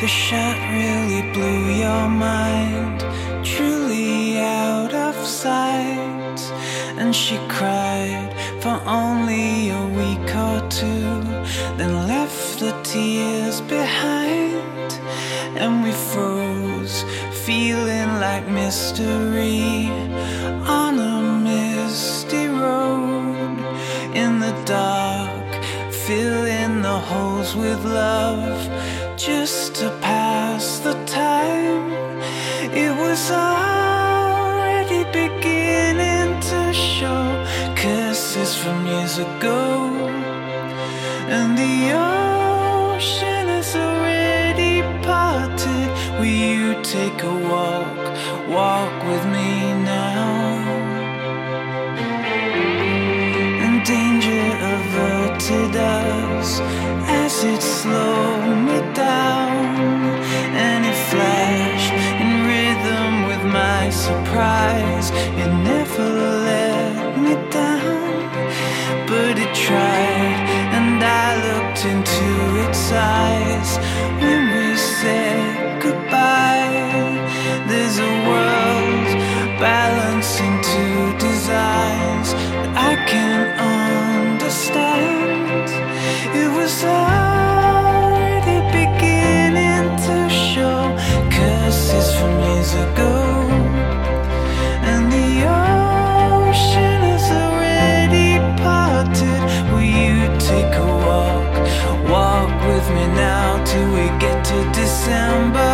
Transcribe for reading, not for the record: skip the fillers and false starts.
The shot really blew your mind, truly out of sight. And she cried for only a week or two, then left the tears behind. And we froze, feeling like mystery on a misty road. In the dark, filling the holes with love, just to pass the time. It was already beginning to show curses from years ago, and the ocean is already parted. Will you take a walk with me now? And danger averted us as it slowed me down, and it flashed in rhythm with my surprise. It never let me down, but it tried, and I looked into its eyes. When we said goodbye, there's a world balancing two designs that I can't understand. It was already beginning to show curses from years ago, and the ocean is already parted. Will you take a walk with me now till we get to December?